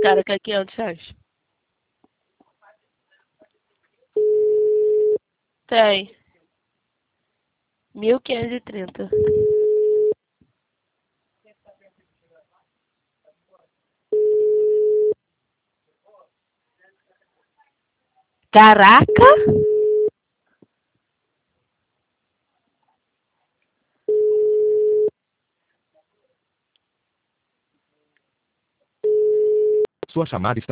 cara quer R$ 500. Tem. 1.530. Caraca! Sua chamada está